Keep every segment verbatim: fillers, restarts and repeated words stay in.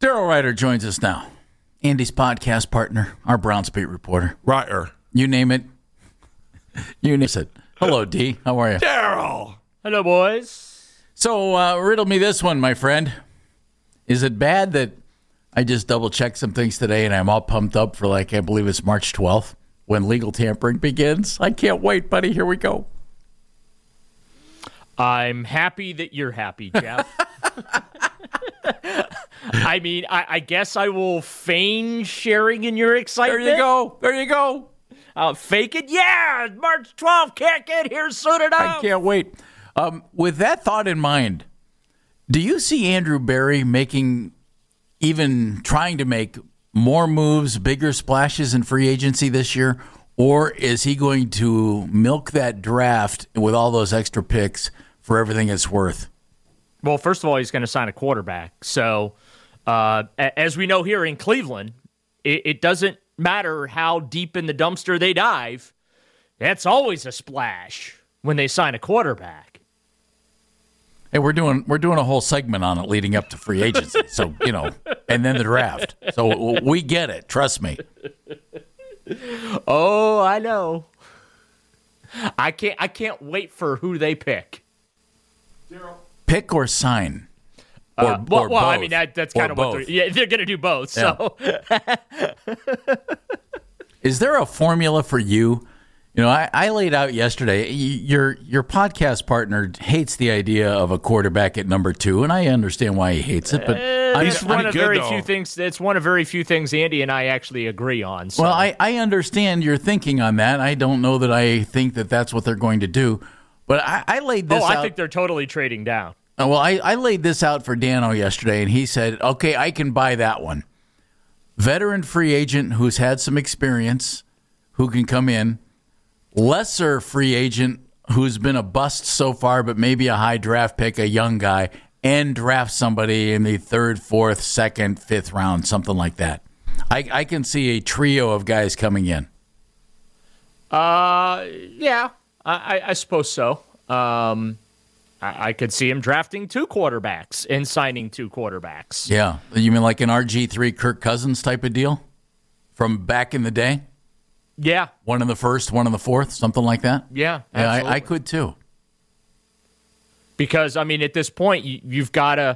Daryl Ryder joins us now. Andy's podcast partner, our Browns beat reporter. Ryder. You name it. You name it. Hello, D. How are you? Daryl. Hello, boys. So, uh, riddle me this one, my friend. Is it bad that I just double-checked some things today and I'm all pumped up for, like, I believe it's March twelfth when legal tampering begins? I can't wait, buddy. Here we go. I'm happy that you're happy, Jeff. I mean, I, I guess I will feign sharing in your excitement. There you go. There you go. I'll fake it. Yeah, March twelfth. Can't get here soon enough. I can't wait. Um, with that thought in mind, do you see Andrew Berry making, even trying to make more moves, bigger splashes in free agency this year? Or is he going to milk that draft with all those extra picks for everything it's worth? Well, first of all, he's going to sign a quarterback. So, uh, as we know here in Cleveland, it, it doesn't matter how deep in the dumpster they dive. That's always a splash when they sign a quarterback. Hey, we're doing we're doing a whole segment on it leading up to free agency. So, you know, and then the draft. So we get it. Trust me. Oh, I know. I can't I can't wait for who they pick. Pick or sign? Or, uh, well, or well both. I mean, that, that's kind Or of what both. they're, yeah, they're going to do both. So, Yeah. Is there a formula for you? You know, I, I laid out yesterday, y- your your podcast partner hates the idea of a quarterback at number two, and I understand why he hates it. But I'm, it's one I'm of good, very though. few things. It's one of very few things Andy and I actually agree on. So. well, I, I understand your thinking on that. I don't know that I think that that's what they're going to do. But I, I laid this oh, out. I think they're totally trading down. Uh, Well, I, I laid this out for Dano yesterday, and he said, okay, I can buy that one. Veteran free agent who's had some experience, who can come in. Lesser free agent who's been a bust so far, but maybe a high draft pick, a young guy, and draft somebody in the third, fourth, second, fifth round, something like that. I, I can see a trio of guys coming in. Uh, yeah, I, I, I suppose so. Um, I, I could see him drafting two quarterbacks and signing two quarterbacks. Yeah. You mean like an R G three Kirk Cousins type of deal from back in the day? Yeah, One in the first, one in the fourth, something like that? yeah, Yeah, absolutely. I, I could too. Because, I mean, at this point, you, you've got to,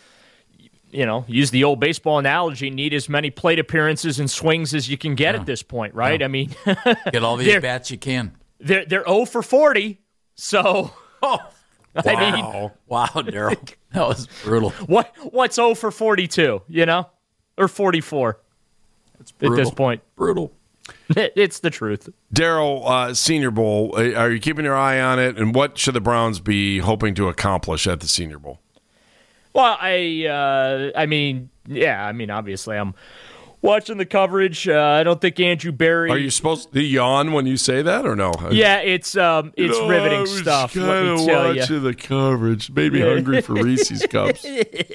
you know, use the old baseball analogy, need as many plate appearances and swings as you can get Yeah. at this point, right? Yeah. I mean, Get all the They're- at-bats you can. they're, they're oh for forty, so, Oh, I mean, Wow. wow, Daryl. That was brutal. what what's oh for forty-two, you know? Or forty-four It's at brutal. this point. Brutal. It's the truth. Daryl, uh, Senior Bowl, uh, are you keeping your eye on it? And what should the Browns be hoping to accomplish at the Senior Bowl? Well, I, uh, I mean, yeah, I mean, obviously, I'm watching the coverage. Uh, I don't think Andrew Berry. Are you supposed to yawn when you say that or no? Yeah, it's um, it's No, I riveting was stuff. Let kinda me tell you, watching the coverage. Made me hungry for Reese's Cups.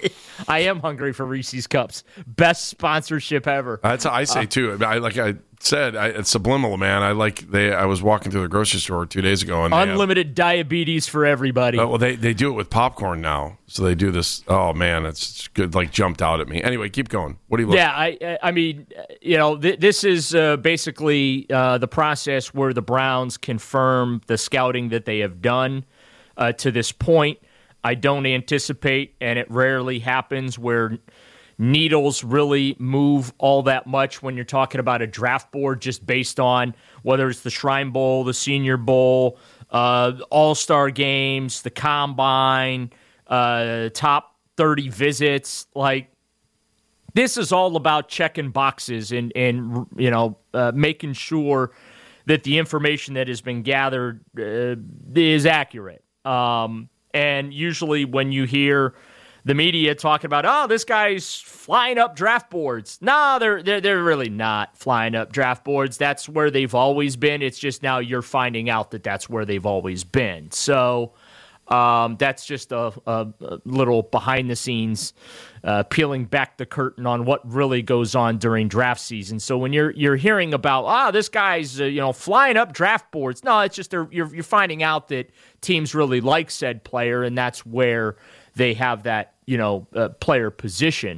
I am hungry for Reese's Cups. Best sponsorship ever. That's how I say too. I like I said, I, it's subliminal, man. I like they. I was walking through the grocery store two days ago, and they have- Unlimited diabetes for everybody. Uh, well, they they do it with popcorn now. So they do this. Oh man, it's good. Like jumped out at me. Anyway, keep going. What do you look? Yeah, I I mean, you know, th- this is uh, basically uh, the process where the Browns confirm the scouting that they have done uh, to this point. I don't anticipate, and it rarely happens, where needles really move all that much when you're talking about a draft board just based on whether it's the Shrine Bowl, the Senior Bowl, uh, All-Star games, the Combine, uh, top thirty visits. Like, this is all about checking boxes and, and you know, uh, making sure that the information that has been gathered uh, is accurate. Um, and usually when you hear the media talking about, oh, this guy's flying up draft boards. No, they're, they're, they're really not flying up draft boards. That's where they've always been. It's just now you're finding out that that's where they've always been. So um, that's just a, a, a little behind the scenes, uh, peeling back the curtain on what really goes on during draft season. So when you're you're hearing about, ah, this guy's uh, you know flying up draft boards, no, it's just they're, you're you're finding out that teams really like said player, and that's where they have that you know uh, player positioned.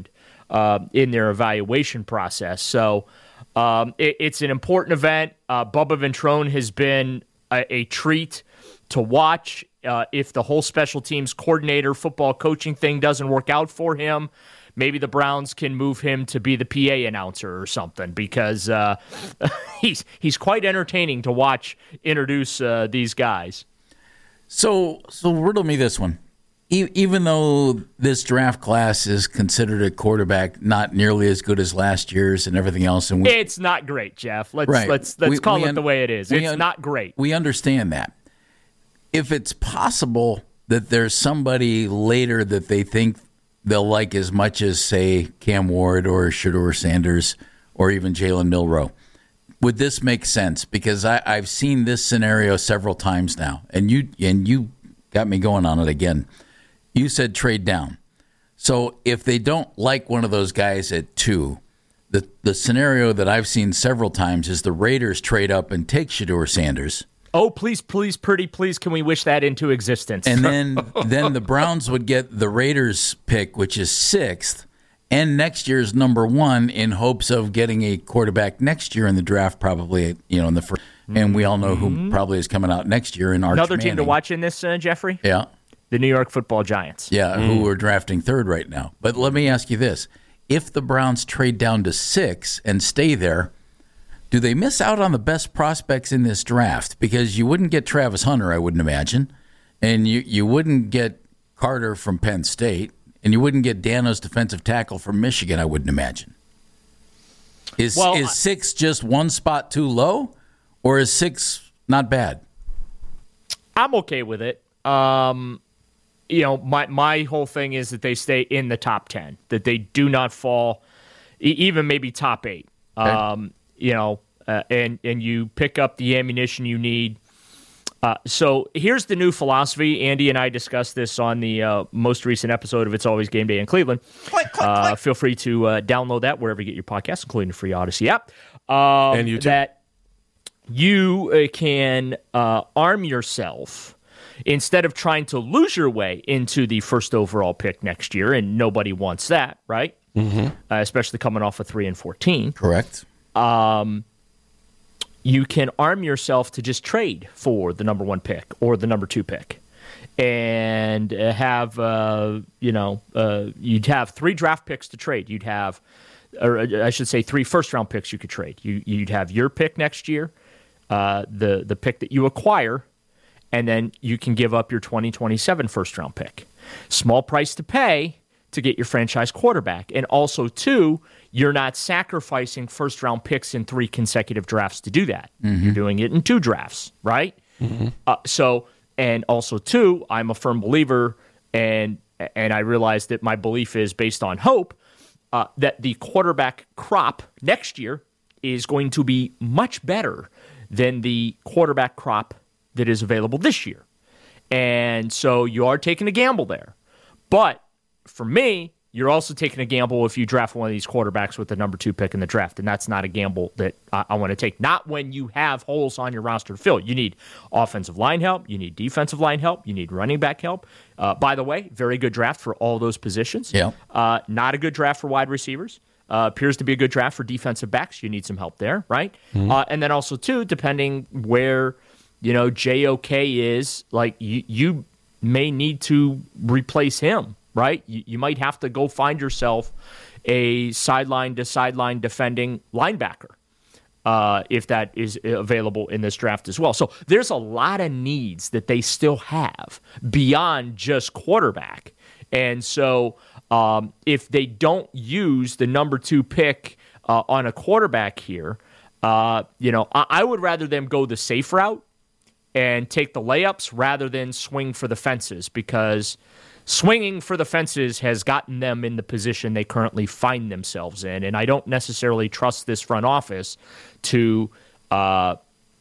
uh, in their evaluation process. So um, it, it's an important event. Uh, Bubba Ventrone has been a, a treat to watch. Uh, if the whole special teams coordinator, football coaching thing doesn't work out for him, maybe the Browns can move him to be the P A announcer or something, because uh, he's he's quite entertaining to watch introduce uh, these guys. So, so riddle me this one. E- even though this draft class is considered a quarterback not nearly as good as last year's and everything else, and we, it's not great, Jeff. Let's right. let's let's we, call we it un- the way it is. It's un- not great. We understand that. If it's possible that there's somebody later that they think they'll like as much as, say, Cam Ward or Shedeur Sanders or even Jalen Milroe, would this make sense? Because I, I've seen this scenario several times now, and you and you got me going on it again. You said trade down. So if they don't like one of those guys at two, the the scenario that I've seen several times is the Raiders trade up and take Shedeur Sanders. Oh, please, please, pretty please, can we wish that into existence? And then then the Browns would get the Raiders pick, which is sixth, and next year's number one, in hopes of getting a quarterback next year in the draft, probably, you know, in the first. And we all know who probably is coming out next year in Arch Another Manning. team to watch in this, uh, Jeffrey? Yeah. The New York Football Giants. Yeah, mm. who are drafting third right now. But let me ask you this. If the Browns trade down to six and stay there, do they miss out on the best prospects in this draft? Because you wouldn't get Travis Hunter, I wouldn't imagine, and you, you wouldn't get Carter from Penn State, and you wouldn't get Dano's defensive tackle from Michigan, I wouldn't imagine. Is well, is six just one spot too low, or is six not bad? I'm okay with it. Um, you know, my my whole thing is that they stay in the top ten, that they do not fall, even maybe top eight. Okay. Um, you know, uh, and and you pick up the ammunition you need. Uh, so here's the new philosophy. Andy and I discussed this on the uh, most recent episode of It's Always Game Day in Cleveland. Click, click, uh, click. Feel free to uh, download that wherever you get your podcasts, including the free Odyssey app. Um, and YouTube. That you uh, can uh, arm yourself instead of trying to lose your way into the first overall pick next year, and nobody wants that, right? Mm-hmm. Uh, especially coming off of three and fourteen. Correct. Um, you can arm yourself to just trade for the number one pick or the number two pick, and have uh, you know uh, you'd have three draft picks to trade. You'd have, or I should say, three first round picks you could trade. You you'd have your pick next year, uh, the the pick that you acquire, and then you can give up your twenty twenty-seven first round pick. Small price to pay to get your franchise quarterback, and also two, you're not sacrificing first-round picks in three consecutive drafts to do that. Mm-hmm. You're doing it in two drafts, right? Mm-hmm. Uh, so, and also two, I'm a firm believer, and and I realize that my belief is based on hope, uh, that the quarterback crop next year is going to be much better than the quarterback crop that is available this year. And so you are taking a gamble there. But for me, you're also taking a gamble if you draft one of these quarterbacks with the number two pick in the draft, and that's not a gamble that I, I want to take. Not when you have holes on your roster to fill. You need offensive line help. You need defensive line help. You need running back help. Uh, by the way, very good draft for all those positions. Yeah. Uh, not a good draft for wide receivers. Uh, appears to be a good draft for defensive backs. You need some help there, right? Mm-hmm. Uh, and then also, too, depending where, you know, J O K is, like, you, you may need to replace him. Right? You, you might have to go find yourself a sideline-to-sideline defending linebacker uh, if that is available in this draft as well. So there's a lot of needs that they still have beyond just quarterback. And so um, if they don't use the number two pick uh, on a quarterback here, uh, you know, I, I would rather them go the safe route and take the layups rather than swing for the fences, because swinging for the fences has gotten them in the position they currently find themselves in, and I don't necessarily trust this front office to uh,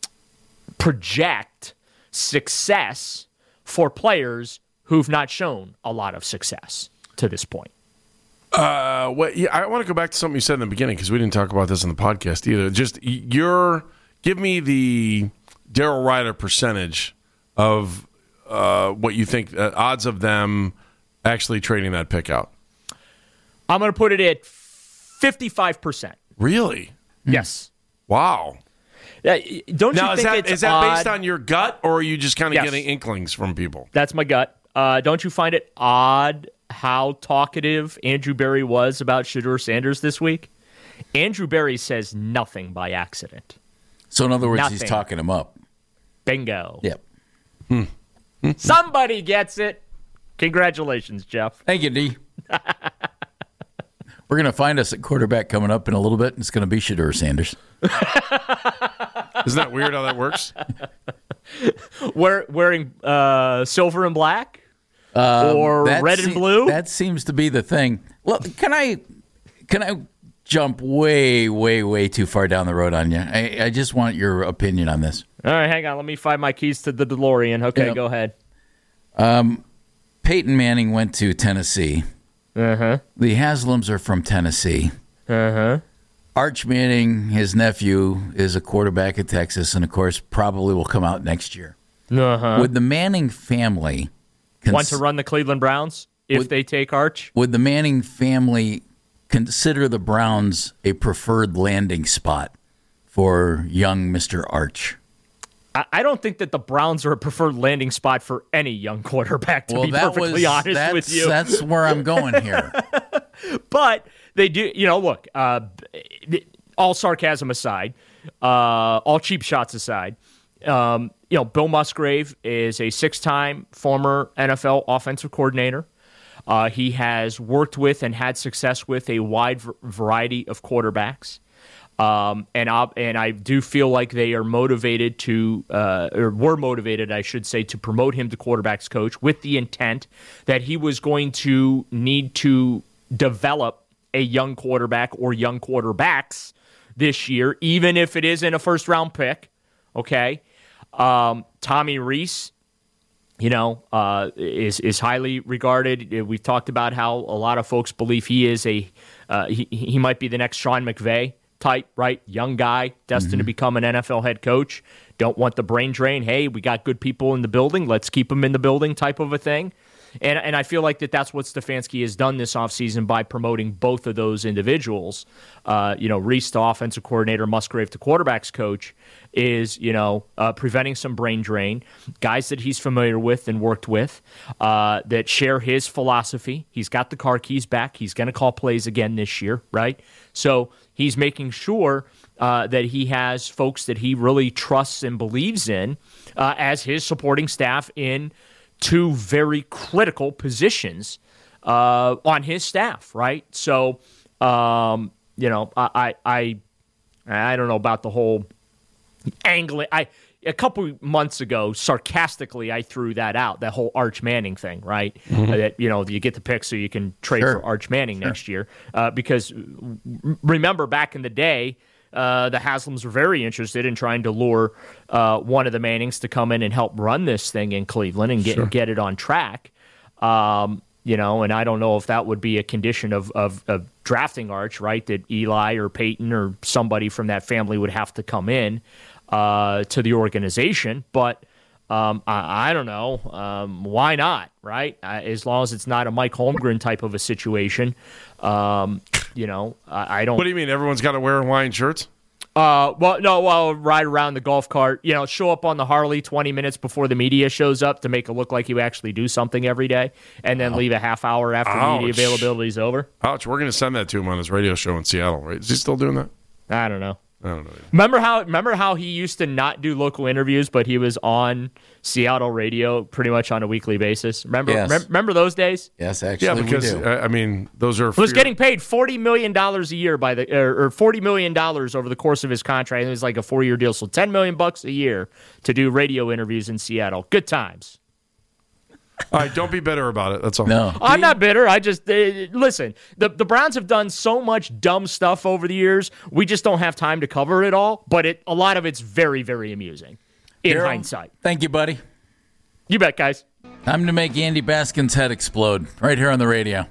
project success for players who've not shown a lot of success to this point. Uh, well, yeah, I want to go back to something you said in the beginning, because we didn't talk about this in the podcast either. Just your give me the Daryl Ryder percentage of Uh, what you think uh, odds of them actually trading that pick out? I'm going to put it at fifty-five percent. Really? Yes. Wow. Uh, don't now, you is think that, it's is that odd? based on your gut, or are you just kind of Yes. getting inklings from people? That's my gut. Uh, don't you find it odd how talkative Andrew Berry was about Shedeur Sanders this week? Andrew Berry says nothing by accident. So in other words, Nothing. he's talking him up. Bingo. Yep. Somebody gets it. Congratulations, Jeff. Thank you, D. We're going to find us at quarterback coming up in a little bit, and it's going to be Shedeur Sanders. Isn't that weird how that works? Wear, wearing uh, silver and black? or That red and se- blue? That seems to be the thing. Look, can I can I jump way, way, way too far down the road on you? I, I just want your opinion on this. All right, hang on. Let me find my keys to the DeLorean. Okay, Yeah. go ahead. Peyton Manning went to Tennessee. Uh-huh. The Haslams are from Tennessee. Uh-huh. Arch Manning, his nephew, is a quarterback at Texas, and of course, probably will come out next year. Uh-huh. Would the Manning family cons- Want to run the Cleveland Browns if Would- they take Arch? Would the Manning family consider the Browns a preferred landing spot for young Mister Arch? I, I don't think that the Browns are a preferred landing spot for any young quarterback, to be perfectly honest that's, with you. That's where I'm going here. But they do, you know, look, uh, all sarcasm aside, uh, all cheap shots aside, um, you know, Bill Musgrave is a six-time former N F L offensive coordinator. Uh, he has worked with and had success with a wide v- variety of quarterbacks. Um, and, I, and I do feel like they are motivated to, uh, or were motivated, I should say, to promote him to quarterbacks coach with the intent that he was going to need to develop a young quarterback or young quarterbacks this year, even if it isn't a first round pick. Okay. Um, Tommy Rees, you know, uh, is, is highly regarded. We've talked about how a lot of folks believe he is a, uh, he, he might be the next Sean McVay type, right? Young guy, destined to become an N F L head coach. Don't want the brain drain. Hey, we got good people in the building. Let's keep them in the building type of a thing. And and I feel like that that's what Stefanski has done this offseason by promoting both of those individuals. Uh, you know, Reese to offensive coordinator, Musgrave to quarterbacks coach is, you know, uh, preventing some brain drain. Guys that he's familiar with and worked with uh, that share his philosophy. He's got the car keys back. He's going to call plays again this year, right? So he's making sure uh, that he has folks that he really trusts and believes in uh, as his supporting staff in two very critical positions uh, on his staff, right? So, um, you know, I, I, I don't know about the whole angling. I a couple months ago, sarcastically, I threw that out, that whole Arch Manning thing, right? Mm-hmm. Uh, that you know, you get the pick so you can trade Sure. for Arch Manning Sure. next year, uh, because remember back in the day. Uh, the Haslams were very interested in trying to lure uh, one of the Mannings to come in and help run this thing in Cleveland and get Sure. get it on track. Um, you know, and I don't know if that would be a condition of, of, of drafting Arch, right? That Eli or Peyton or somebody from that family would have to come in uh, to the organization. But um, I, I don't know. Um, why not, right? Uh, as long as it's not a Mike Holmgren type of a situation. Um, you know, I, I don't. What do you mean? Everyone's got to wear Hawaiian shirts? Uh, well, no, well, ride around the golf cart, you know, show up on the Harley twenty minutes before the media shows up to make it look like you actually do something every day, and then leave a half hour after Ouch. media availability is over. Ouch, we're going to send that to him on his radio show in Seattle, right? Is he still doing that? I don't know. I don't know. Remember how remember how he used to not do local interviews, but he was on Seattle radio pretty much on a weekly basis. Remember Yes. rem- remember those days? Yes, actually, Yeah, because, we do. uh, I mean, those are... He was fear- getting paid forty million dollars a year by the or, or forty million dollars over the course of his contract. It was like a four-year deal, so ten million bucks a year to do radio interviews in Seattle. Good times. All right, don't be bitter about it. That's all. No. I'm not bitter. I just uh, listen. The the Browns have done so much dumb stuff over the years. We just don't have time to cover it all. But it a lot of it's very very amusing in Daryl, hindsight. Thank you, buddy. You bet, guys. Time to make Andy Baskin's head explode right here on the radio.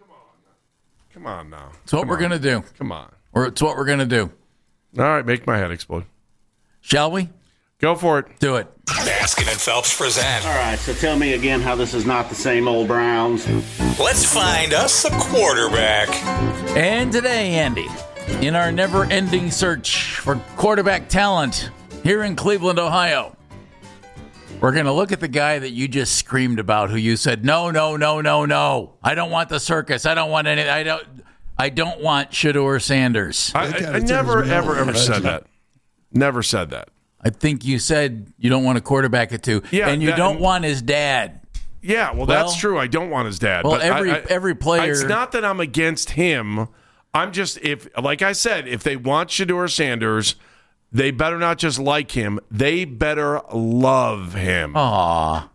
Come on now. It's what Come we're on. going to do. Come on. Or it's what we're going to do. All right, make my head explode. Shall we? Go for it. Do it. Baskin and Phelps present. All right, so tell me again how this is not the same old Browns. Let's find us a quarterback. And today, Andy, in our never-ending search for quarterback talent here in Cleveland, Ohio, we're going to look at the guy that you just screamed about, who you said, no, no, no, no, no. I don't want the circus. I don't want any. I don't. I don't want Shedeur Sanders. I, I, I never, ever, ever said that. Never said that. I think you said you don't want a quarterback at two, yeah, and you that, don't want his dad. Yeah, well, well, that's true. I don't want his dad. Well, but every I, I, every player. It's not that I'm against him. I'm just, if, like I said, if they want Shedeur Sanders, they better not just like him. They better love him. Aw.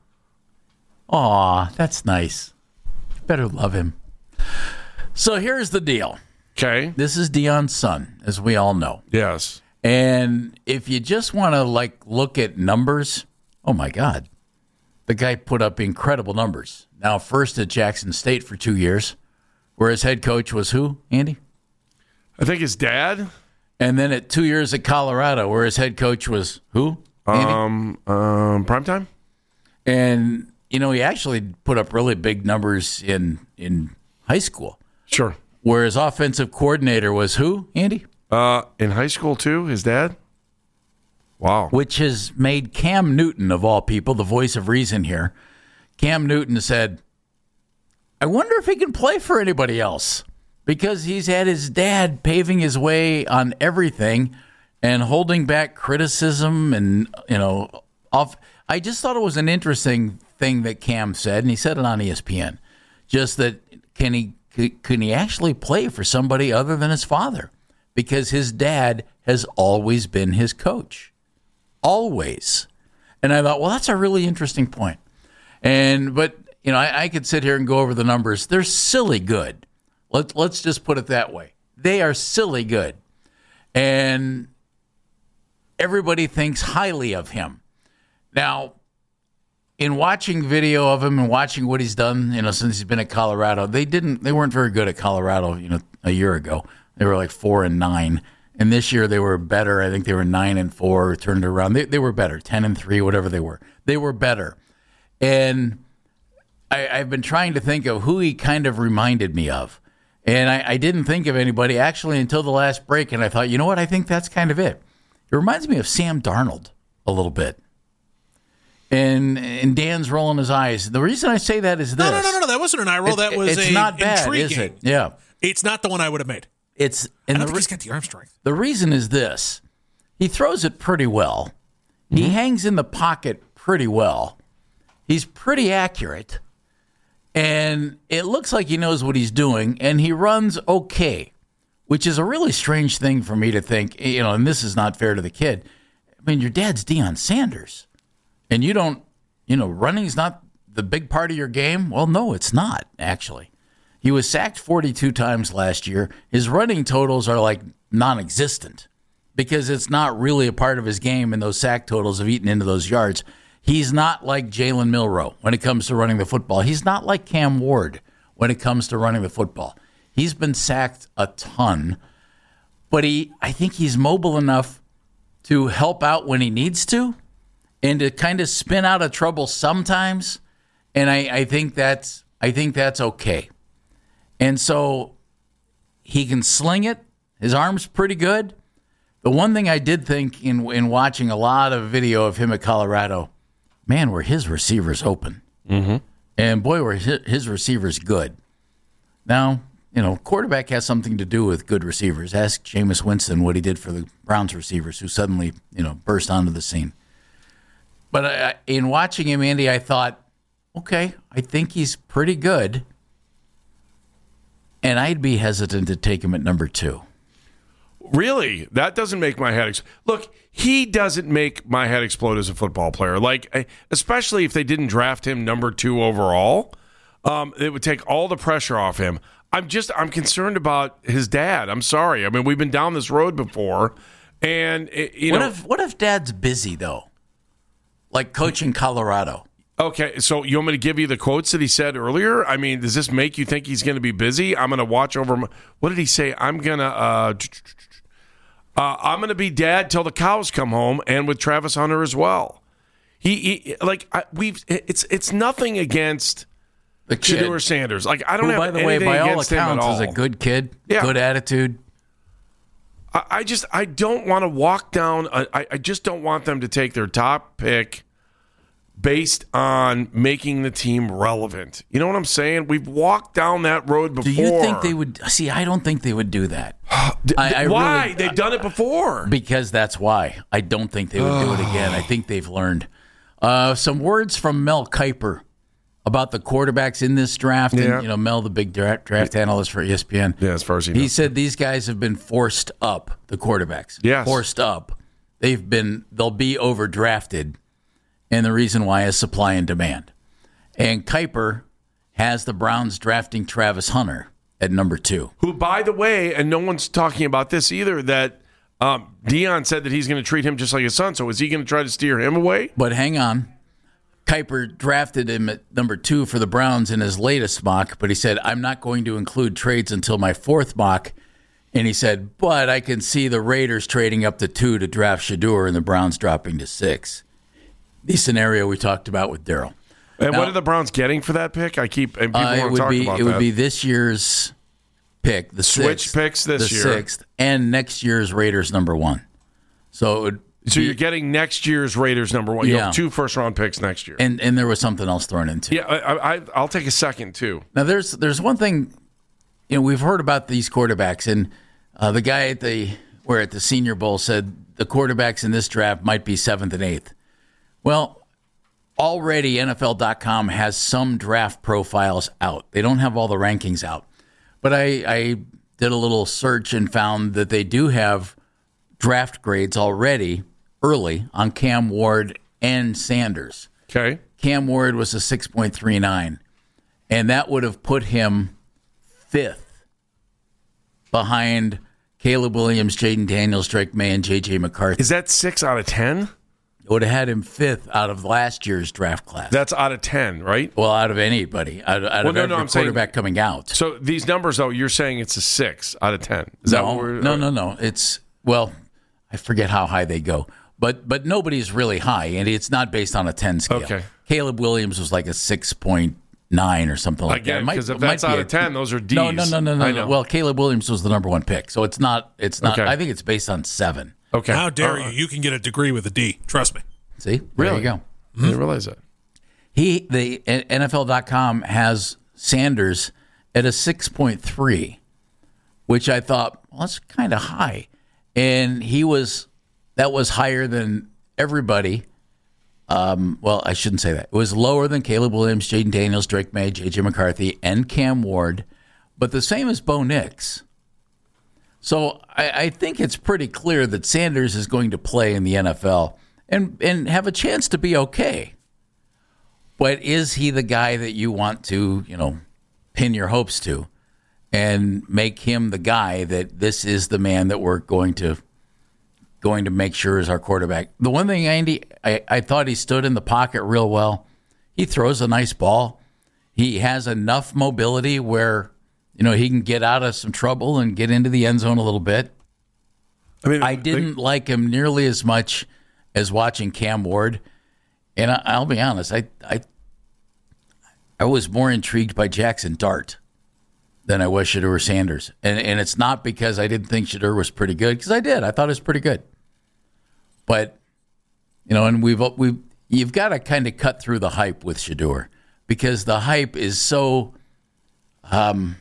Aw, that's nice. You better love him. So here's the deal. Okay. This is Deion's son, as we all know. Yes. And if you just want to, like, look at numbers, oh, my God. The guy put up incredible numbers. Now, first at Jackson State for two years, where his head coach was who, Andy? I think his dad. And then at two years at Colorado, where his head coach was who, Andy? Um, um, Primetime? And, you know, he actually put up really big numbers in, in high school. Sure. Where his offensive coordinator was who, Andy? Uh, in high school, too, his dad? Wow. Which has made Cam Newton, of all people, the voice of reason here. Cam Newton said, I wonder if he can play for anybody else, because he's had his dad paving his way on everything and holding back criticism and, you know, off. I just thought it was an interesting thing that Cam said, and he said it on E S P N, just that can he can he actually play for somebody other than his father? Because his dad has always been his coach. Always. And I thought, well, that's a really interesting point. And, but, you know, I, I could sit here and go over the numbers. They're silly good. Let's, let's just put it that way. They are silly good. And everybody thinks highly of him. Now, in watching video of him and watching what he's done, you know, since he's been at Colorado, they didn't, they weren't very good at Colorado, you know, a year ago. They were like four and nine. And this year they were better. I think they were nine and four, turned around. They, they were better, ten and three, whatever they were. They were better. And I, I've been trying to think of who he kind of reminded me of. And I, I didn't think of anybody actually until the last break. And I thought, you know what? I think that's kind of it. It reminds me of Sam Darnold a little bit. And and Dan's rolling his eyes. The reason I say that is this. No, no, no, no, no. That wasn't an eye roll. That was it's a not bad, intriguing. is it? Yeah. It's not the one I would have made. It's I and don't the think re- he's got the arm strength. The reason is this. He throws it pretty well. Mm-hmm. He hangs in the pocket pretty well. He's pretty accurate. And it looks like he knows what he's doing, and he runs okay, which is a really strange thing for me to think, you know, and this is not fair to the kid. I mean, your dad's Deion Sanders, and you don't, you know, running's not the big part of your game? Well, no, it's not, actually. He was sacked forty-two times last year. His running totals are like non-existent because it's not really a part of his game, and those sack totals have eaten into those yards. He's not like Jalen Milroe when it comes to running the football. He's not like Cam Ward when it comes to running the football. He's been sacked a ton, but he, I think he's mobile enough to help out when he needs to and to kind of spin out of trouble sometimes. And I, I think that's I think that's okay. And so he can sling it. His arm's pretty good. The one thing I did think in in watching a lot of video of him at Colorado, man, were his receivers open. Mm-hmm. And boy, were his, his receivers good. Now, you know, quarterback has something to do with good receivers. Ask Jameis Winston what he did for the Browns receivers who suddenly, you know, burst onto the scene. But I, in watching him, Andy, I thought, okay, I think he's pretty good. And I'd be hesitant to take him at number two. Really? That doesn't make my head ex- Look, he doesn't make my head explode as a football player. Like, especially if they didn't draft him number two overall, um, it would take all the pressure off him. I'm just, I'm concerned about his dad. I'm sorry. I mean, we've been down this road before, and it, you what know. If, what if Dad's busy though, like coaching Colorado? Okay, so you want me to give you the quotes that he said earlier? I mean, does this make you think he's going to be busy? I'm going to watch over him. What did he say? I'm going to. Uh, Uh, I'm going to be dad till the cows come home, and with Travis Hunter as well. He, he like I, we've. It's it's nothing against the kid. Shedeur Sanders. Like I don't Who, have by the anything way, by all against him at accounts, all. is a good kid, Yeah. good attitude. I, I just I don't want to walk down. A, I, I just don't want them to take their top pick based on making the team relevant. You know what I'm saying? We've walked down that road before. Do you think they would? See, I don't think they would do that. I, I why? really, They've done it before. Because that's why. I don't think they would do it again. I think they've learned. Uh, some words from Mel Kiper about the quarterbacks in this draft. Yeah. And, you know, Mel, the big draft, draft analyst for E S P N. Yeah, as far as he He knows. said these guys have been forced up, the quarterbacks. Yes. Forced up. They've been, they'll be overdrafted. And the reason why is supply and demand. And Kiper has the Browns drafting Travis Hunter at number two. Who, by the way, and no one's talking about this either, that um, Dion said that he's going to treat him just like his son. So is he going to try to steer him away? But hang on. Kiper drafted him at number two for the Browns in his latest mock, but he said, I'm not going to include trades until my fourth mock. And he said, but I can see the Raiders trading up to two to draft Shedeur and the Browns dropping to six. The scenario we talked about with Darryl. And Now- what are the Browns getting for that pick? I keep and people Uh, it want to would talk be about it that. would be this year's pick, the Switch sixth, picks this the year. sixth, and next year's Raiders number one. So it would so be- you're getting next year's Raiders number one. You Yeah. have two first round picks next year. and and there was something else thrown into. yeah, I, I, I'll take a second too. Now there's there's one thing, you know, we've heard about these quarterbacks, and uh, the guy at the where at the Senior Bowl said the quarterbacks in this draft might be seventh and eighth. Well, already N F L dot com has some draft profiles out. They don't have all the rankings out, but I, I did a little search and found that they do have draft grades already early on Cam Ward and Sanders. Okay. Cam Ward was a six point three nine, and that would have put him fifth behind Caleb Williams, Jaden Daniels, Drake May, and J J McCarthy. Is that six out of ten? It would have had him fifth out of last year's draft class. That's out of ten, right? well, out of anybody, out, out Well, of no, every no, I'm saying- quarterback coming out. So these numbers, though, you're saying it's a six out of ten. Is that no, what we're, no, no, no. It's well, I forget how high they go, but but nobody's really high, and it's not based on a ten scale. Okay. Caleb Williams was like a six point nine or something like that. Again, It might- 'cause if it might that's be out a- of ten, those are Ds. No, no, no, no, no. I no. know. Well, Caleb Williams was the number one pick, so it's not. It's not. Okay. I think it's based on seven. Okay. How dare Uh, you? You can get a degree with a D. Trust me. See, there Really? you go. I didn't realize that. He the N F L dot com has Sanders at a six point three, which I thought, well, that's kind of high, and he was that was higher than everybody. Um, well, I shouldn't say that. It was lower than Caleb Williams, Jaden Daniels, Drake May, J J McCarthy, and Cam Ward, but the same as Bo Nix. So I, I think it's pretty clear that Sanders is going to play in the N F L and and have a chance to be okay. But is he the guy that you want to, you know, pin your hopes to and make him the guy that this is the man that we're going to going to make sure is our quarterback? The one thing, Andy, I, I thought he stood in the pocket real well. He throws a nice ball. He has enough mobility where, you know, he can get out of some trouble and get into the end zone a little bit. I mean, I didn't like him nearly as much as watching Cam Ward. And I, I'll be honest, I, I I was more intrigued by Jackson Dart than I was Shedeur Sanders. And and it's not because I didn't think Shedeur was pretty good, because I did. I thought it was pretty good. But, you know, and we've we you've got to kind of cut through the hype with Shedeur, because the hype is so um,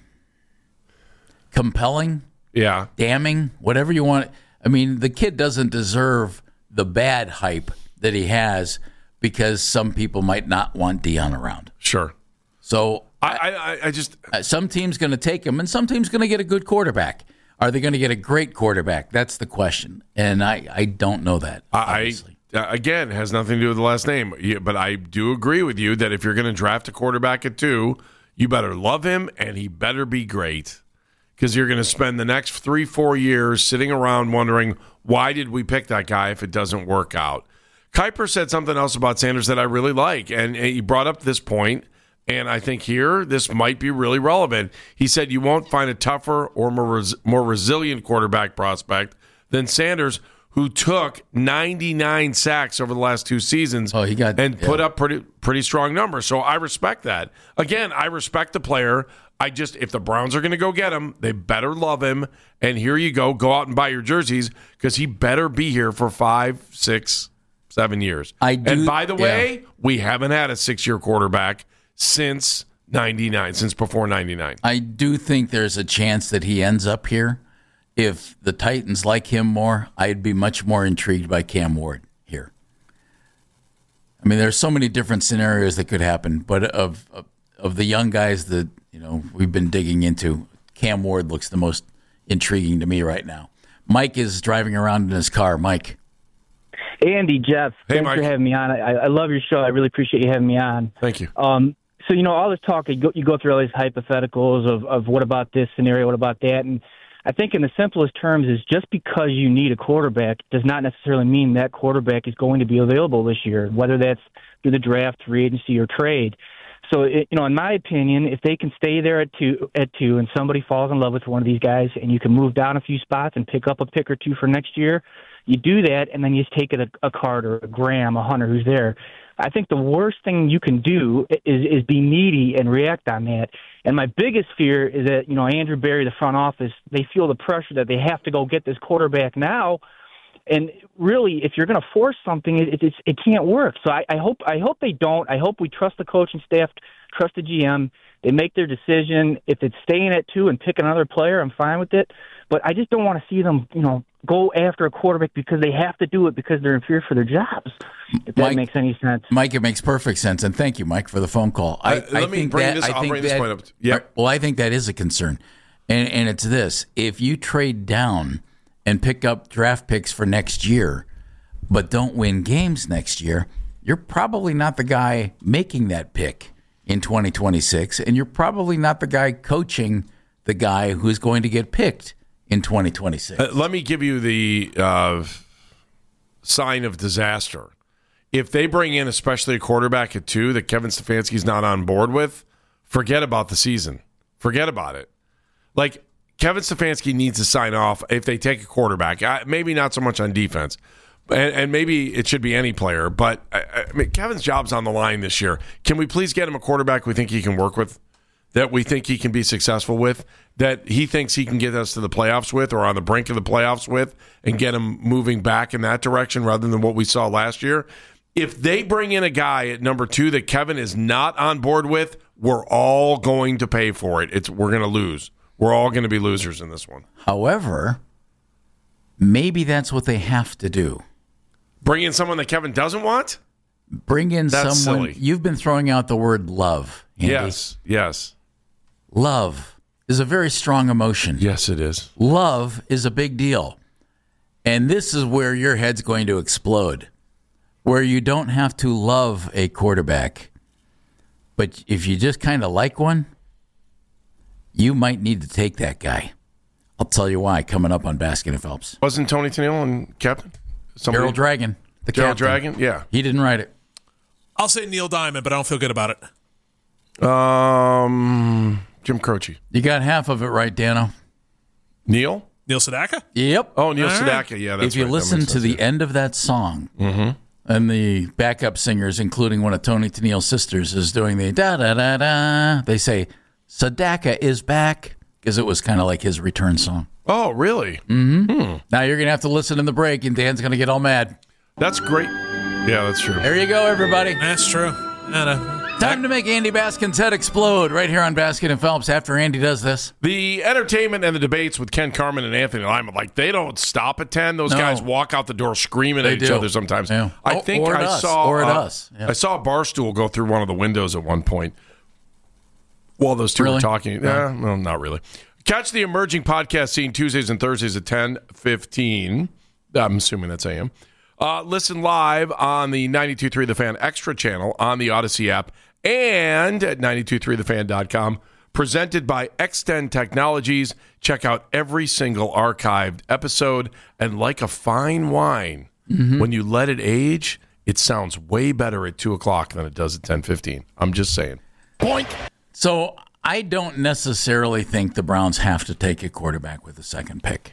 compelling, yeah. damning, whatever you want. I mean, the kid doesn't deserve the bad hype that he has because some people might not want Dion around. Sure. So I, I, I just uh, some team's going to take him, and some team's going to get a good quarterback. Are they going to get a great quarterback? That's the question, and I, I don't know that. I, Obviously. uh, again, has nothing to do with the last name. Yeah, but I do agree with you that if you're going to draft a quarterback at two, you better love him and he better be great, because you're going to spend the next three, four years sitting around wondering, why did we pick that guy if it doesn't work out? Kiper said something else about Sanders that I really like, and he brought up this point, and I think here this might be really relevant. He said you won't find a tougher or more, res- more resilient quarterback prospect than Sanders, who took ninety-nine sacks over the last two seasons oh, he got, and yeah. put up pretty pretty strong numbers. So I respect that. Again, I respect the player. I just, if the Browns are going to go get him, they better love him. And here you go. Go out and buy your jerseys because he better be here for five, six, seven years. I do, and by the way, yeah. we haven't had a six-year quarterback since ninety-nine, since before ninety-nine. I do think there's a chance that he ends up here. If the Titans like him more, I'd be much more intrigued by Cam Ward here. I mean, there's so many different scenarios that could happen, but of of, of the young guys that you know we've been digging into, Cam Ward looks the most intriguing to me right now. Mike is driving around in his car. Mike. Andy, Jeff, hey, thanks Mike. for having me on. I, I love your show. I really appreciate you having me on. Thank you. Um, so, you know, all this talk, you go, you go through all these hypotheticals of, of what about this scenario, what about that, and I think in the simplest terms is just because you need a quarterback does not necessarily mean that quarterback is going to be available this year, whether that's through the draft, free agency, or trade. So, it, you know, in my opinion, if they can stay there at two, at two, and somebody falls in love with one of these guys, and you can move down a few spots and pick up a pick or two for next year, you do that, and then you just take it a, a Carter, a Graham, a Hunter who's there. I think the worst thing you can do is, is be needy and react on that. And my biggest fear is that, you know, Andrew Berry, the front office, they feel the pressure that they have to go get this quarterback now. And really, if you're going to force something, it, it, it can't work. So I, I hope I hope they don't. I hope we trust the coaching staff, trust the G M. They make their decision. If it's staying at two and pick another player, I'm fine with it. But I just don't want to see them, you know, go after a quarterback because they have to do it because they're in fear for their jobs. If that Mike, makes any sense. Mike, it makes perfect sense, and thank you, Mike, for the phone call. I, Uh, let I me think bring that, this- I I'll think bring this that, point up. Yep. Well, I think that is a concern, and and it's this: if you trade down and pick up draft picks for next year, but don't win games next year, you're probably not the guy making that pick in twenty twenty-six, and you're probably not the guy coaching the guy who's going to get picked in twenty twenty-six. Uh, let me give you the uh, sign of disaster. If they bring in especially a quarterback at two that Kevin Stefanski's not on board with, forget about the season. Forget about it. Like, Kevin Stefanski needs to sign off if they take a quarterback. Uh, maybe not so much on defense, and, and maybe it should be any player. But I, I mean, Kevin's job's on the line this year. Can we please get him a quarterback we think he can work with, that we think he can be successful with, that he thinks he can get us to the playoffs with or on the brink of the playoffs with, and get him moving back in that direction rather than what we saw last year? If they bring in a guy at number two that Kevin is not on board with, we're all going to pay for it. It's we're going to lose. We're all going to be losers in this one. However, maybe that's what they have to do. Bring in someone that Kevin doesn't want? Bring in That's someone. silly. You've been throwing out the word love, Andy. Yes, yes. Love is a very strong emotion. Yes, it is. Love is a big deal. And this is where your head's going to explode, where you don't have to love a quarterback. But if you just kind of like one, you might need to take that guy. I'll tell you why coming up on Baskin and Phelps. Wasn't Tony Tennille and captain? Somebody- Gerald Dragon. The Gerald captain. Dragon? Yeah. He didn't write it. I'll say Neil Diamond, but I don't feel good about it. Um, Jim Croce. You got half of it right, Dano. Neil? Neil Sedaka? Yep. Oh, Neil All right. Sedaka. Yeah, that's if you right. That listen makes to sense, the yeah. end of that song, and the backup singers, including one of Tony Tennille's sisters, is doing the da da da da, they say Sedaka is back because it was kind of like his return song. Oh, really? Now you're gonna have to listen in the break, and Dan's gonna get all mad. That's great. Yeah, that's true. There you go, everybody. That's true. And, uh, Time to make Andy Baskin's head explode right here on Baskin and Phelps. After Andy does this, The entertainment and the debates with Ken Carman and Anthony Lyman, like, they don't stop at ten. Those No. guys walk out the door screaming They at each do. other sometimes. Yeah. I Or- think or at I us. saw Or at uh, us. Yeah. I saw a bar stool go through one of the windows at one point while those two Really? were talking. Yeah, well, not really. Catch the emerging podcast scene Tuesdays and Thursdays at ten fifteen. I'm assuming that's A M. Uh, listen live on the ninety-two point three The Fan Extra channel on the Odyssey app and at ninety-two point three the fan dot com. Presented by Extend Technologies. Check out every single archived episode. And like a fine wine, when you let it age, it sounds way better at two o'clock than it does at ten fifteen. I'm just saying. Boink. so I don't necessarily think the Browns have to take a quarterback with the second pick.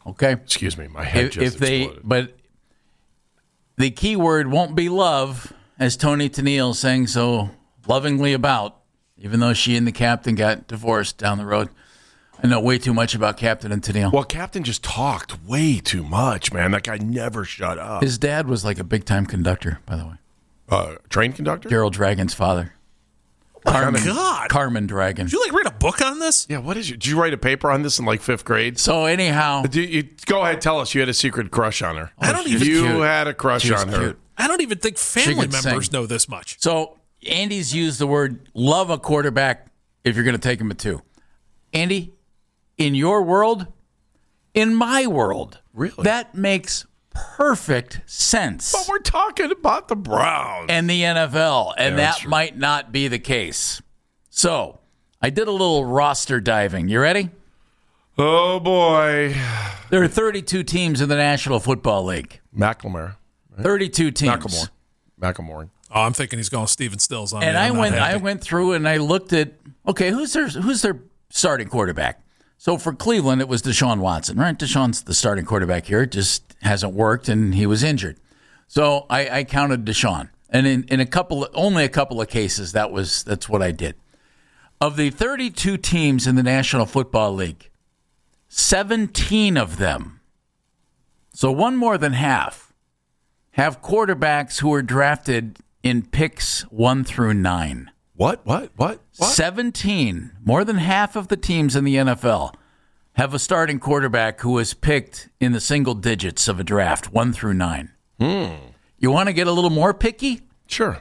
Okay? Excuse me, my head If, just if they, exploded. but the key word won't be love, as Tony Tennille sang so lovingly about, even though she and the captain got divorced down the road. I know way too much about Captain and Tennille. Well, Captain just talked way too much, man. That guy never shut up. His dad was like a big-time conductor, by the way. Uh, train conductor? Gerald Dragon's father. Carmen, God. Carmen Dragon. Did you like read a book on this? Yeah, what is your, did you write a paper on this in like fifth grade? So anyhow, Do you, go ahead, tell us you had a secret crush on her. I don't she was even. You cute. had a crush She was on her. cute. I don't even think family could members sing. know this much. So Andy's used the word love a quarterback if you're going to take him at two. Andy, in your world, in my world, Really? that makes perfect sense. But we're talking about the Browns. And the N F L, and Yeah, that's that true. might not be the case. So I did a little roster diving. You ready? Oh, boy. There are thirty-two teams in the National Football League. McLemore. thirty-two teams. Macklemore. Macklemore. Oh, I'm thinking he's going Steven Stills on And me. I I'm not went happy. I went through and I looked at, okay, who's their who's their starting quarterback? So for Cleveland, it was Deshaun Watson, right? Deshaun's the starting quarterback here. It just hasn't worked, and he was injured. So I, I counted Deshaun. And in, in a couple of, only a couple of cases, that was that's what I did. Of the thirty-two teams in the National Football League, seventeen of them, so one more than half, have quarterbacks who were drafted in picks one through nine. What? What? What? What? seventeen, more than half of the teams in the N F L, have a starting quarterback who was picked in the single digits of a draft, one through nine. Hmm. You want to get a little more picky? Sure.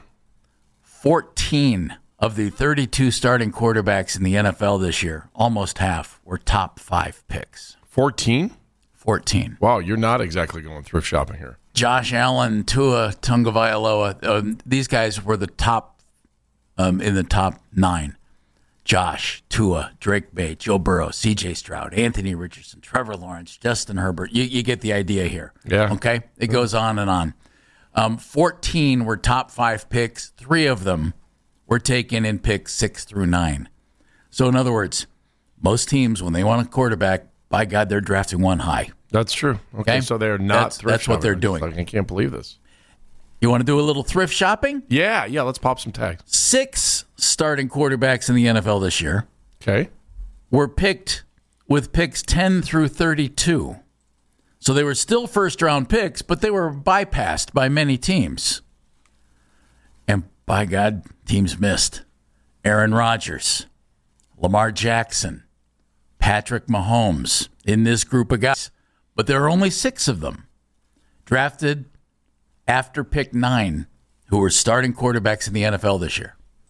fourteen of the thirty-two starting quarterbacks in the N F L this year, almost half, were top five picks. fourteen? fourteen. Wow, you're not exactly going thrift shopping here. Josh Allen, Tua Tagovailoa, um, these guys were the top um, in the top nine. Josh, Tua, Drake Bay, Joe Burrow, C J Stroud, Anthony Richardson, Trevor Lawrence, Justin Herbert. You, you get the idea here. Yeah. Okay? It goes on and on. Um, fourteen were top five picks. Three of them were taken in picks six through nine. So, in other words, most teams, when they want a quarterback, by God, they're drafting one high. That's true. Okay, Okay. so they're not That's- thrift that's what shopping. they're It's doing. like, I can't believe this. You want to do a little thrift shopping? Yeah, yeah, let's pop some tags. Six starting quarterbacks in the N F L this year Okay. were picked with picks ten through thirty-two. So they were still first round picks, but they were bypassed by many teams. And by God, teams missed. Aaron Rodgers, Lamar Jackson, Patrick Mahomes in this group of guys. But there are only six of them drafted after pick nine who were starting quarterbacks in the N F L this year.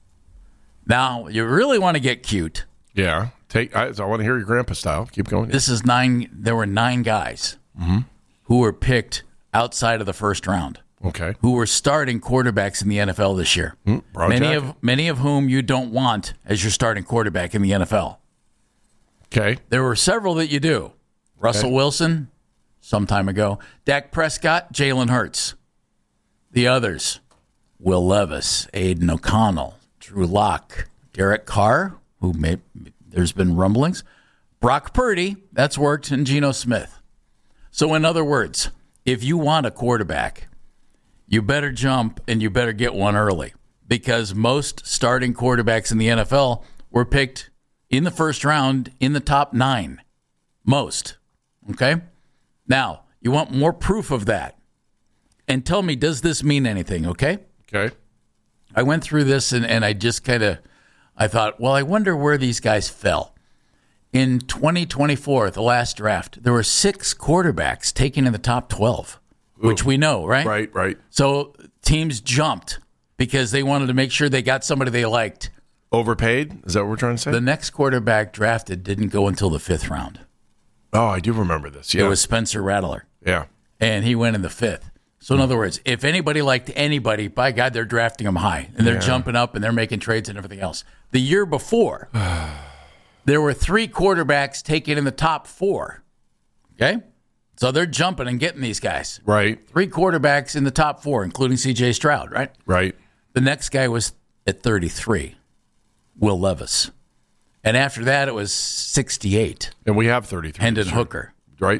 Now, you really want to get cute. Yeah. Take. I, I want to hear your grandpa style. Keep going. This is nine. There were nine guys who were picked outside of the first round, Okay. who were starting quarterbacks in the N F L this year. brown many jacket. of many of whom you don't want as your starting quarterback in the N F L. Okay. There were several that you do. Russell Okay. Wilson, some time ago. Dak Prescott, Jalen Hurts. The others, Will Levis, Aiden O'Connell, Drew Lock, Derek Carr, who may, there's been rumblings, Brock Purdy, that's worked, and Geno Smith. So in other words, if you want a quarterback, you better jump and you better get one early because most starting quarterbacks in the N F L were picked in the first round in the top nine. Most. Okay? Now, you want more proof of that. And tell me, does this mean anything, okay? Okay. I went through this and, and I just kind of, I thought, well, I wonder where these guys fell. In twenty twenty-four, the last draft, there were six quarterbacks taken in the top twelve, which we know, right? Right. Right. So teams jumped because they wanted to make sure they got somebody they liked. Overpaid? Is that what we're trying to say? The next quarterback drafted didn't go until the fifth round. oh, I do remember this. Yeah. It was Spencer Rattler, yeah. and he went in the fifth. So in other words, if anybody liked anybody, by God, they're drafting them high, and they're Yeah. jumping up, and they're making trades and everything else. The year before, there were three quarterbacks taken in the top four. Okay? So they're jumping and getting these guys. Right. Three quarterbacks in the top four, including C J Stroud, right? Right. The next guy was at thirty-three, Will Levis. And after that, it was sixty-eight, And we have thirty-three. Hendon this year. Hooker. Right.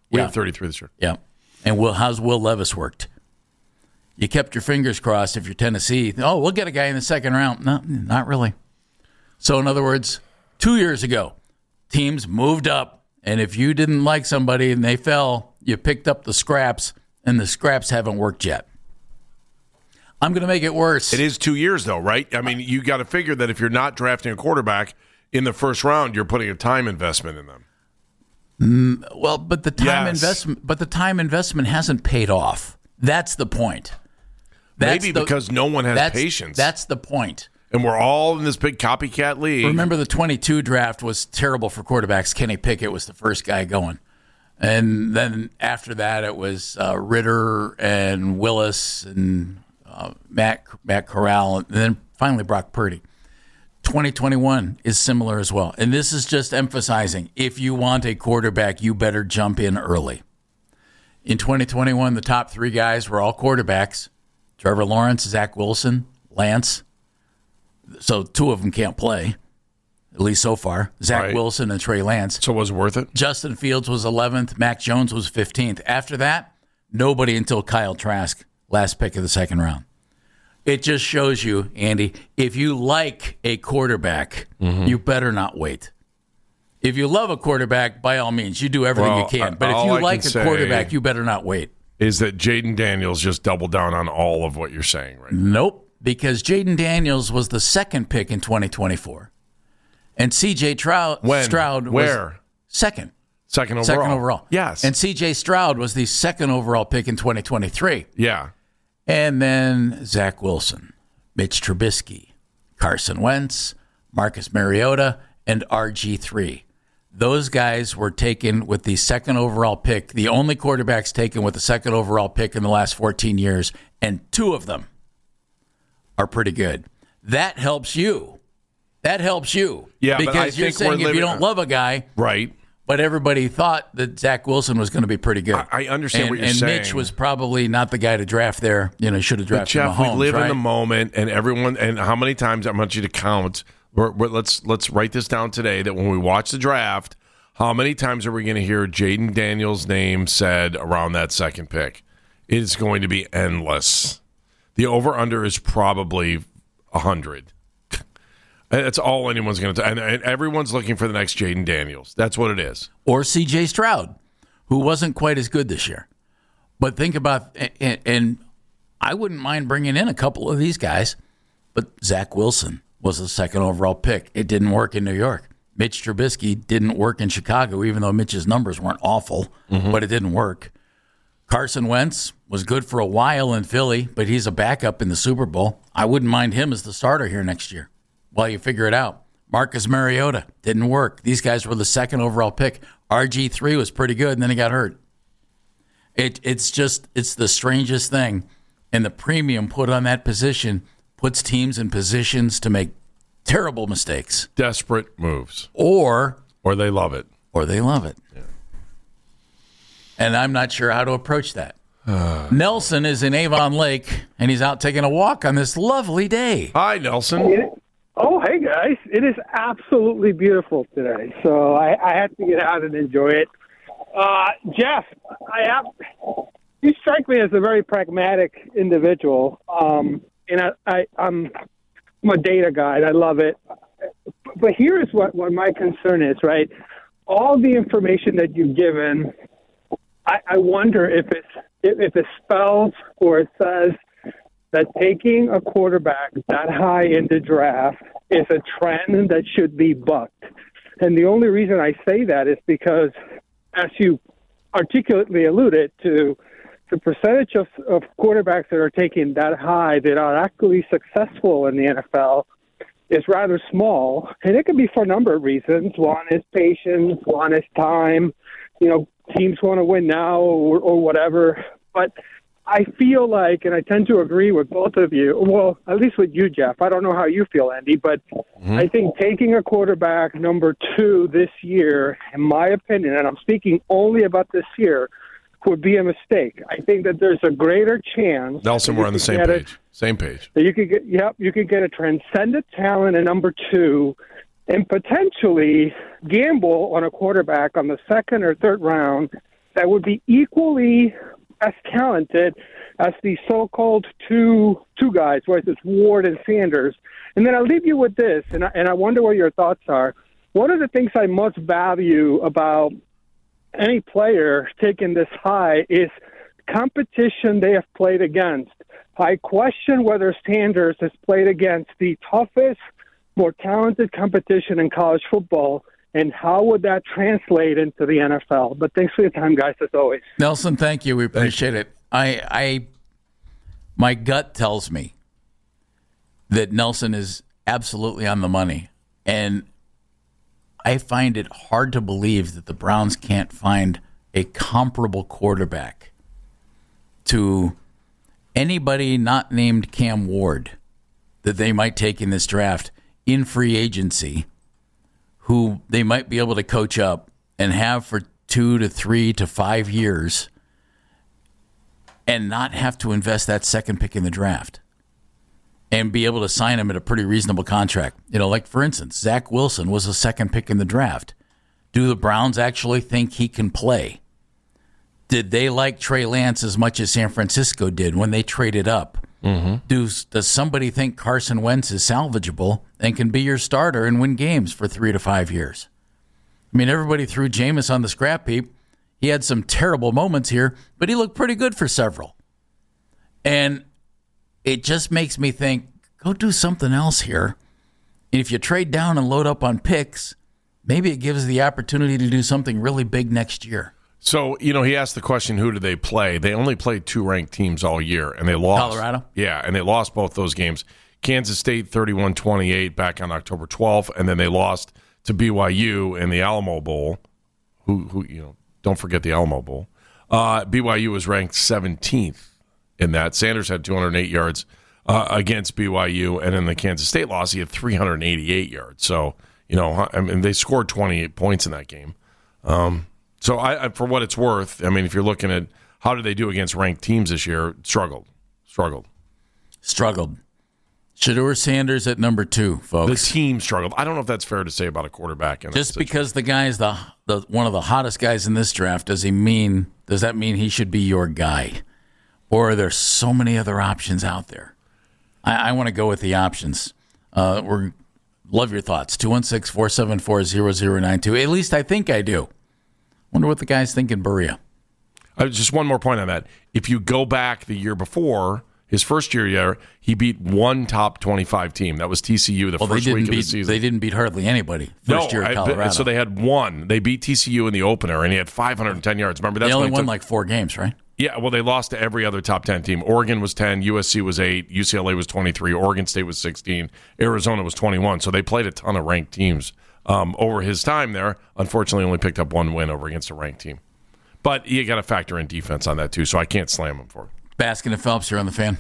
We Yeah. have thirty-three this year. Yeah. And Will, how's Will Levis worked? You kept your fingers crossed if you're Tennessee. Oh, we'll get a guy in the second round. No, not really. So, in other words, two years ago, teams moved up. And if you didn't like somebody and they fell, you picked up the scraps, and the scraps haven't worked yet. I'm going to make it worse. It is two years, though, right? I mean, you got to figure that if you're not drafting a quarterback in the first round, you're putting a time investment in them. Mm, well, but the time Yes. investment, but the time investment hasn't paid off. That's the point. That's Maybe the- because no one has that's, patience. That's the point. And we're all in this big copycat league. Remember, the twenty-two draft was terrible for quarterbacks. Kenny Pickett was the first guy going. And then after that, it was uh, Ritter and Willis and uh, Matt, Matt Corral, and then finally Brock Purdy. twenty twenty-one is similar as well. And this is just emphasizing, if you want a quarterback, you better jump in early. In twenty twenty-one, the top three guys were all quarterbacks. Trevor Lawrence, Zach Wilson, Lance. So two of them can't play, at least so far. Zach Right. Wilson and Trey Lance. So was it worth it? Justin Fields was eleventh. Mac Jones was fifteenth. After that, nobody until Kyle Trask, last pick of the second round. It just shows you, Andy, if you like a quarterback, Mm-hmm. you better not wait. If you love a quarterback, by all means, you do everything Well, you can. But if all you I like can a say- quarterback, you better not wait. Is that Jaden Daniels just doubled down on all of what you're saying right now? Nope, because Jaden Daniels was the second pick in twenty twenty-four. And C J Trou- When? Stroud was Where? second. Second overall. Second overall. Yes. And C J Stroud was the second overall pick in twenty twenty-three. yeah. And then Zach Wilson, Mitch Trubisky, Carson Wentz, Marcus Mariota, and R G three. Those guys were taken with the second overall pick, the only quarterbacks taken with the second overall pick in the last fourteen years, and two of them are pretty good. That helps you. That helps you. Yeah, but because I you're think saying we're if you living- don't love a guy, Right. but everybody thought that Zach Wilson was going to be pretty good. I- I understand and, what you're and saying. Mitch was probably not the guy to draft there. You know, should have But drafted Jeff, Mahomes, we live right? in the moment, and everyone, and how many times I want you to count. We're, we're, let's let's write this down today. That when we watch the draft, how many times are we going to hear Jaden Daniels' name said around that second pick? It's going to be endless. The over under is probably a hundred. That's all anyone's going to. And, and everyone's looking for the next Jaden Daniels. That's what it is. Or C J Stroud, who wasn't quite as good this year. But think about, and, and I wouldn't mind bringing in a couple of these guys, but Zach Wilson was the second overall pick. It didn't work in New York. Mitch Trubisky didn't work in Chicago, even though Mitch's numbers weren't awful, Mm-hmm. but it didn't work. Carson Wentz was good for a while in Philly, but he's a backup in the Super Bowl. I wouldn't mind him as the starter here next year while you figure it out. Marcus Mariota didn't work. These guys were the second overall pick. R G three was pretty good, and then he got hurt. It, it's just, it's the strangest thing. And the premium put on that position puts teams in positions to make terrible mistakes. Desperate moves, Or, or they love it. or they love it. And I'm not sure how to approach that. Nelson is in Avon Lake, and he's out taking a walk on this lovely day. Hi, Nelson. Oh, hey guys! It is absolutely beautiful today, so I, I have to get out and enjoy it. Uh, Jeff, I have you strike me as a very pragmatic individual, um, and I, I, I'm, I'm a data guy. And I love it, but here is what, what my concern is. Right, all the information that you've given, I, I wonder if it's if, if it spells or it says that taking a quarterback that high in the draft is a trend that should be bucked. And the only reason I say that is because, as you articulately alluded to, the percentage of, of quarterbacks that are taken that high that are actually successful in the N F L is rather small. And it can be for a number of reasons. One is patience, one is time. You know, teams want to win now or, or whatever. But I feel like, and I tend to agree with both of you, well, at least with you, Jeff. I don't know how you feel, Andy, but mm-hmm. I think taking a quarterback number two this year, in my opinion, and I'm speaking only about this year, would be a mistake. I think that there's a greater chance. Nelson, we're on the same page. A, same page. That you could get, yep, you could get a transcendent talent at number two and potentially gamble on a quarterback on the second or third round that would be equally as talented as the so-called two two guys, right? It's Ward and Sanders. And then I'll leave you with this, and I, and I wonder what your thoughts are. One of the things I most value about any player taking this high is competition they have played against. I question whether Sanders has played against the toughest, more talented competition in college football, and how would that translate into the N F L? But thanks for your time, guys, as always. Nelson, thank you. We appreciate it. I, I, my gut tells me that Nelson is absolutely on the money, and I find it hard to believe that the Browns can't find a comparable quarterback to anybody not named Cam Ward that they might take in this draft in free agency, who they might be able to coach up and have for two to three to five years and not have to invest that second pick in the draft and be able to sign him at a pretty reasonable contract. You know, like, for instance, Zach Wilson was a second pick in the draft. Do the Browns actually think he can play? Did they like Trey Lance as much as San Francisco did when they traded up? Mm-hmm. Do, does somebody think Carson Wentz is salvageable and can be your starter and win games for three to five years? I mean, everybody threw Jameis on the scrap heap. He had some terrible moments here, but he looked pretty good for several. And it just makes me think, go do something else here. And if you trade down and load up on picks, maybe it gives the opportunity to do something really big next year. So, you know, he asked the question, who do they play? They only played two ranked teams all year, and they lost. Colorado? Yeah, and they lost both those games. Kansas State thirty-one twenty-eight back on October twelfth, and then they lost to B Y U in the Alamo Bowl. Who, who you know, don't forget the Alamo Bowl. Uh, B Y U was ranked seventeenth in that. Sanders had two hundred eight yards uh, against B Y U, and in the Kansas State loss, he had three hundred eighty-eight yards. So, you know, I mean, they scored twenty-eight points in that game. Um So, I, I, for what it's worth, I mean, if you're looking at how did they do against ranked teams this year, struggled, struggled, struggled. Shedeur Sanders at number two, folks. The team struggled. I don't know if that's fair to say about a quarterback. In Just because the guy's the the one of the hottest guys in this draft, does he mean? Does that mean he should be your guy, or are there so many other options out there? I, I want to go with the options. Uh, we're love your thoughts. two one six, four seven four, zero zero nine two. At least I think I do. Wonder what the guys think in Berea. Uh, just one more point on that. If you go back the year before, his first year, yeah, he beat one top twenty-five team. That was T C U the well, first they week didn't of beat, the season. They didn't beat hardly anybody first no, year at Colorado. I, so they had one. They beat T C U in the opener, and he had five hundred ten yards. Remember, that's they only when won took, like four games, right? Yeah, well, they lost to every other top ten team. Oregon was ten, U S C was eight, U C L A was twenty-three, Oregon State was sixteen, Arizona was twenty-one. So they played a ton of ranked teams um, over his time there. Unfortunately, only picked up one win over against a ranked team. But you got to factor in defense on that, too, so I can't slam him for it. Baskin and Phelps here on the Fan.